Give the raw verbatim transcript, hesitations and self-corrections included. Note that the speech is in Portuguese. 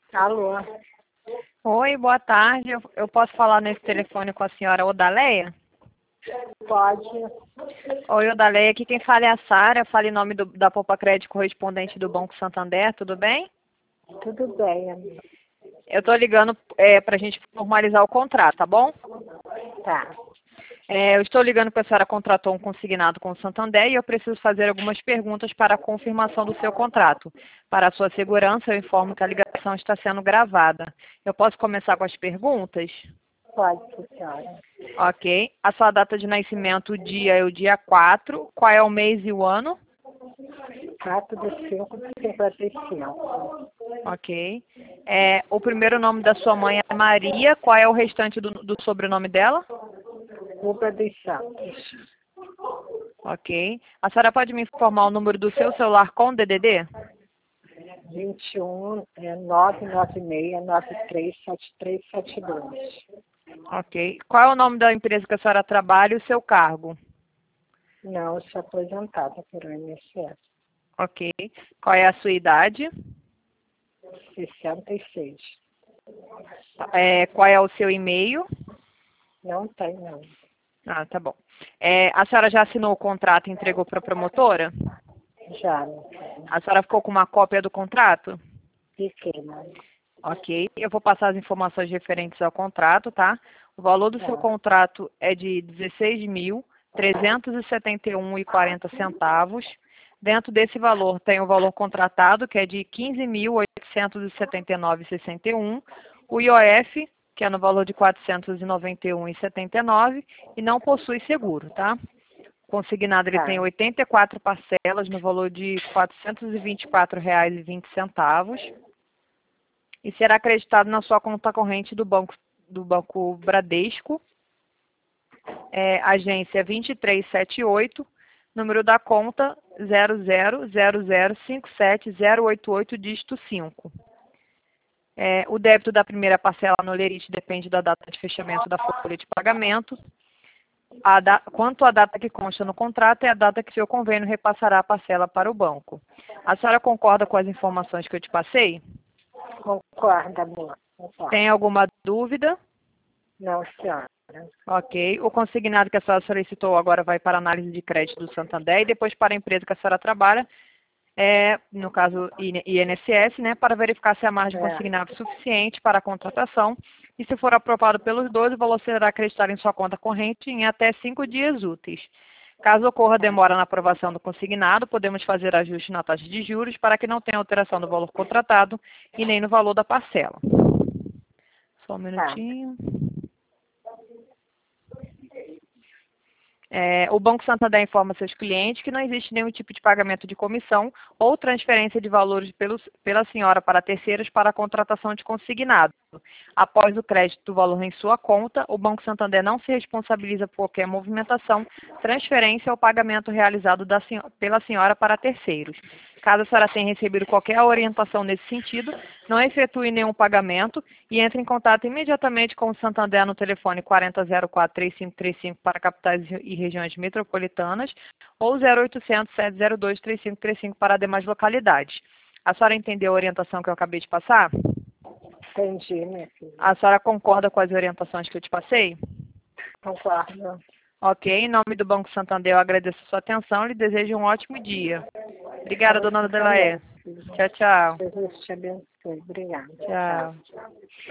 Alô, Oi, boa tarde. Eu, eu posso falar nesse telefone com a senhora Odaleia? pode? Oi, Odaleia. Aqui quem fala é a Sara. Fala em nome do, da Poupa Crédito correspondente do Banco Santander. Tudo bem? Tudo bem, amiga. Eu estou ligando é, para a gente formalizar o contrato, tá bom? Tá. É, eu estou ligando porque a senhora contratou um consignado com o Santander e eu preciso fazer algumas perguntas para a confirmação do seu contrato. Para a sua segurança, eu informo que a ligação está sendo gravada. Eu posso começar com as perguntas? Pode, senhora. Ok. A sua data de nascimento, o dia é o dia quatro. Qual é o mês e o ano? quatro de cinco de cinquenta e cinco. Ok. É, o primeiro nome da sua mãe é Maria. Qual é o restante do, do sobrenome dela? Cuba dos Santos. Ok. A senhora pode me informar o número do seu celular com D D D? vinte e um, é, nove nove seis, nove três sete três sete dois. Ok. Qual é o nome da empresa que a senhora trabalha e o seu cargo? Não, eu sou aposentada pelo I N S S. Ok. Qual é a sua idade? sessenta e seis. É, qual é o seu e-mail? Não tem, não. Ah, tá bom. É, a senhora já assinou o contrato e entregou para a promotora? Já, não tem. A senhora ficou com uma cópia do contrato? Fiquei, mas Ok. Eu vou passar as informações referentes ao contrato, tá? O valor do seu tá. contrato é de dezesseis mil trezentos e setenta e um reais e quarenta centavos. Dentro desse valor tem o valor contratado, que é de quinze mil oitocentos e setenta e nove reais e sessenta e um, o I O F, que é no valor de quatrocentos e noventa e um reais e setenta e nove, e não possui seguro, tá? O consignado ele tem Tá. oitenta e quatro parcelas no valor de quatrocentos e vinte e quatro reais e vinte centavos e será acreditado na sua conta corrente do banco do banco Bradesco, é, agência vinte e três setenta e oito, número da conta zero zero zero zero cinco sete zero oito oito, dígito cinco. É, o débito da primeira parcela no lerite depende da data de fechamento da folha de pagamento. A da, quanto à data que consta no contrato, é a data que seu convênio repassará a parcela para o banco. A senhora concorda com as informações que eu te passei? Concorda, amor. Concordo. Tem alguma dúvida? Não, senhora. Ok. O consignado que a senhora solicitou agora vai para a análise de crédito do Santander e depois para a empresa que a senhora trabalha, é, no caso I N S S, né, para verificar se a margem É. consignada é suficiente para a contratação e se for aprovado pelos dois, o valor será acreditado em sua conta corrente em até cinco dias úteis. Caso ocorra demora na aprovação do consignado, podemos fazer ajuste na taxa de juros para que não tenha alteração do valor contratado e nem no valor da parcela. Só um Tá. minutinho. É, o Banco Santander informa seus clientes que não existe nenhum tipo de pagamento de comissão ou transferência de valores pelos, pela senhora para terceiros para a contratação de consignado. Após o crédito do valor em sua conta, o Banco Santander não se responsabiliza por qualquer movimentação, transferência ou pagamento realizado da, pela senhora para terceiros. Caso a senhora tenha recebido qualquer orientação nesse sentido, não efetue nenhum pagamento e entre em contato imediatamente com o Santander no telefone quarenta zero quatro, três cinco três cinco para capitais e regiões metropolitanas ou zero oitocentos, sete zero dois, três cinco três cinco para demais localidades. A senhora entendeu a orientação que eu acabei de passar? Entendi, minha filha. A senhora concorda com as orientações que eu te passei? Concordo. Ok, em nome do Banco Santander eu agradeço a sua atenção e lhe desejo um ótimo dia. Obrigada, Para dona você Adelaê. também, filha. Tchau, tchau. Jesus te abençoe. Obrigada. Tchau. Tchau.